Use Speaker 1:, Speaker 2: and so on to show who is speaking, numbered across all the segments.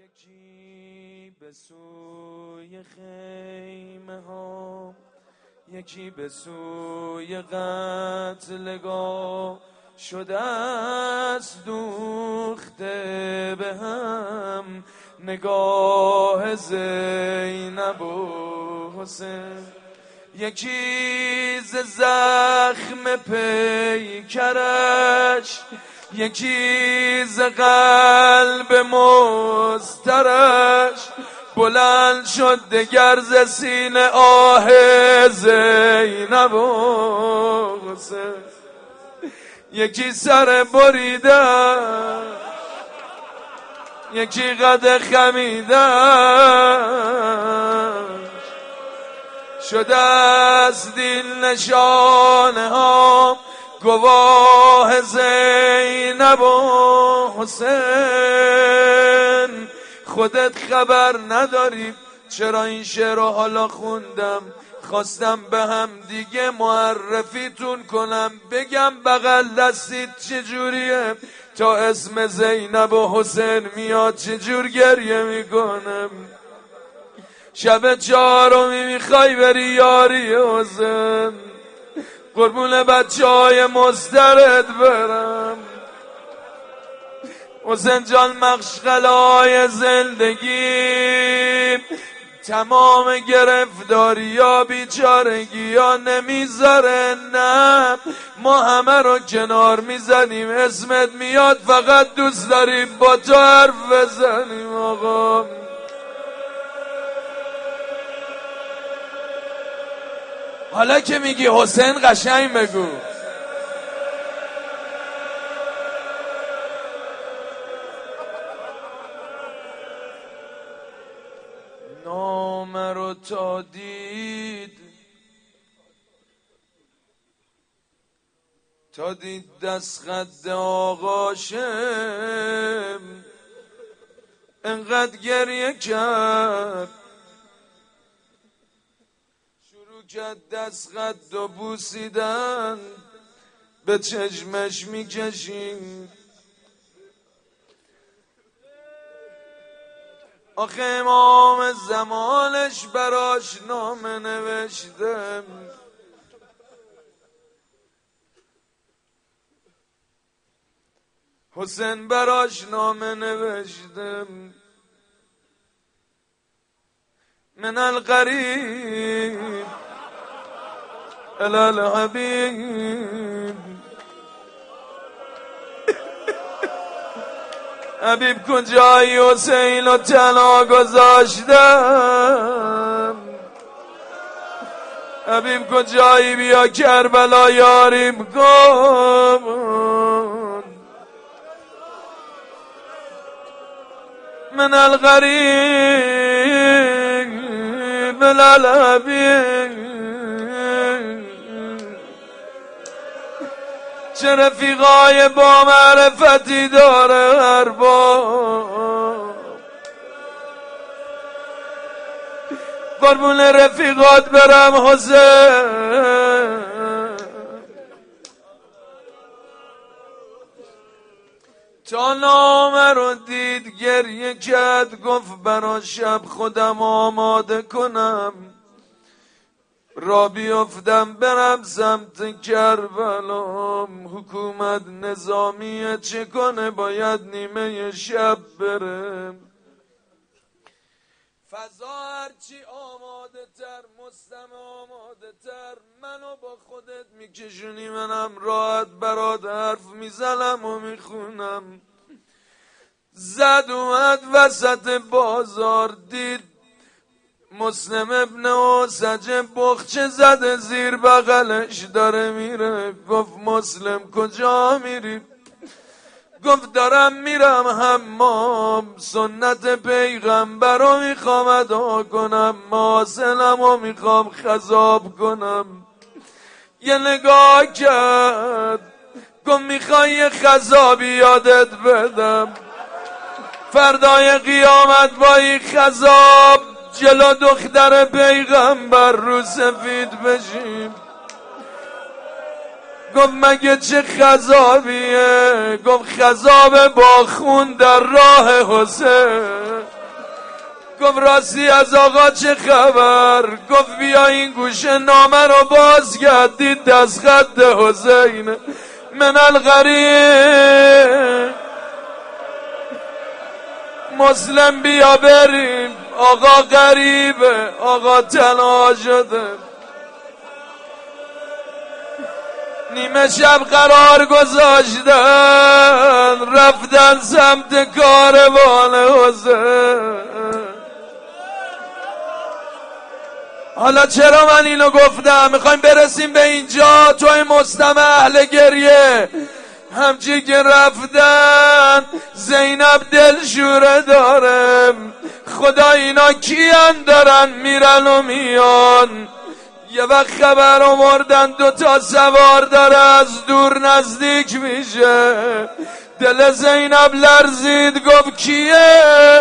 Speaker 1: یکی به سوی خیمه ها، یکی به سوی قتلگاه، شده است دوخته به هم نگاه زینب و حسین. یکی ز زخم پیکرش، یکی ز قلب مضطرش، بلند شد دگر ز سینه آه زینب و حسین. یکی سر بریده، یکی قد خمیده، شده از دل نشانه ها گواه زینب و حسین. خودت خبر نداری چرا این شعر رو حالا خوندم؟ خواستم به هم دیگه معرفیتون کنم، بگم بغل دستید چجوریه تا اسم زینب و حسین میاد چجور گریه میکنم. شب چهارمی میخوای بری یاری حسین، قربون بچه های مسترد برم. حسین جان مشغله های زندگی، تمام گرفتاری یا بیچارگی یا نمیذاره، نه ما همه رو کنار میزنیم، اسمت میاد فقط دوست داریم با تو حرف بزنیم. آقا حالا که میگی حسین قشنگ بگو. نامه رو تا دید دست خط آقاشم، انقدر گریه کرد، شروع کرد دست خط و بوسیدن، به چشمش میکشیم. آخه امام زمانش براش نامه نوشتم، حسین براش نامه نوشتم. من القریب الی الحبیب، حبیب کجایی حسین رو تنها گذاشتم، حبیب کجایی بیا کربلا یاریم کن. من الغریب الالحبیب، چه رفیقای با معرفتی داره هر بار، قربون رفیقات برم حسین. تا نامه رو دید گریه کرد، گفت برا شب خودم آماده کنم، را بیفتم برم سمت کربلام. حکومت نظامیه چه کنه، باید نیمه شب برم. فضا هرچی آماده تر، مستم آماده تر، منو با خودت میکشونی، منم راحت برات حرف میزنم و میخونم. زد اومد وسط بازار، دید مسلم ابن اوسج بخچه زده زیر بغلش داره میره. گفت مسلم کجا میری؟ گفت دارم میرم حمام، سنت پیغمبر رو میخوام ادا کنم، ماسلم رو میخوام خضاب کنم. یه نگاه کرد، گفت میخوای یه خضابی یادت بدم، فردای قیامت با این خضاب جلو دختر پیغمبر رو سفید بشیم. گفت مگه چه خضابیه؟ گفت خضاب با خون در راه حسین. گفت راستی از آقا چه خبر؟ گفت بیا این گوشه نامه رو باز کرد، دید دست خط حسین من الغریب. مسلم بیا بریم، آقا غریبه، آقا تنها شده. نیمه شب قرار گذاشتن، رفتن سمت کاروان حسین. حالا چرا من اینو گفتم؟ میخوایم برسیم به اینجا، توی مستمع اهل گریه همچی که رفتن زینب دلشوره داره. خدا اینا کیان دارن میرن و میان؟ یه وقت خبر آوردن 2 سوار داره از دور نزدیک میشه. دل زینب لرزید، گفت کیه؟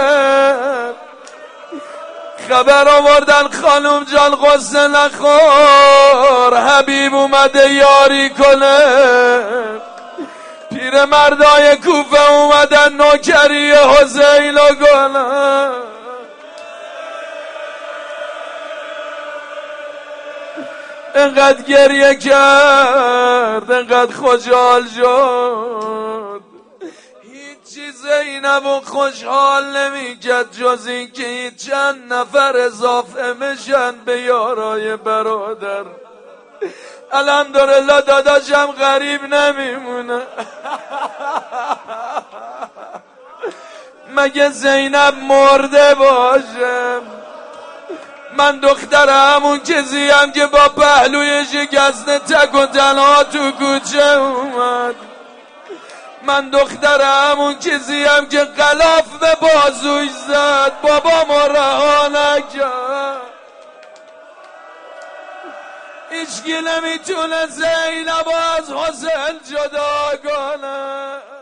Speaker 1: خبر آوردن خانم جان غصه نخور، حبیب اومده یاری کنه. پیر مردای کوفه اومدن نوکری حسین و کنه. انقدر گریه کرد، انقدر خوشحال شد، هیچی زینب و خوشحال نمی کرد جز این که چند نفر اضافه میشن به یارای برادر. الحمدلله داداشم غریب نمیمونه. مگه زینب مرده باشه؟ من دخترمون کزیم که با پهلوی شکسته تک و تنها تو کوچه اومد. من دخترمون کزیم که غلاف به بازوش زد، بابامو رها نکرد. هیچکی نمیتونه زینب از حسین جدا کنه.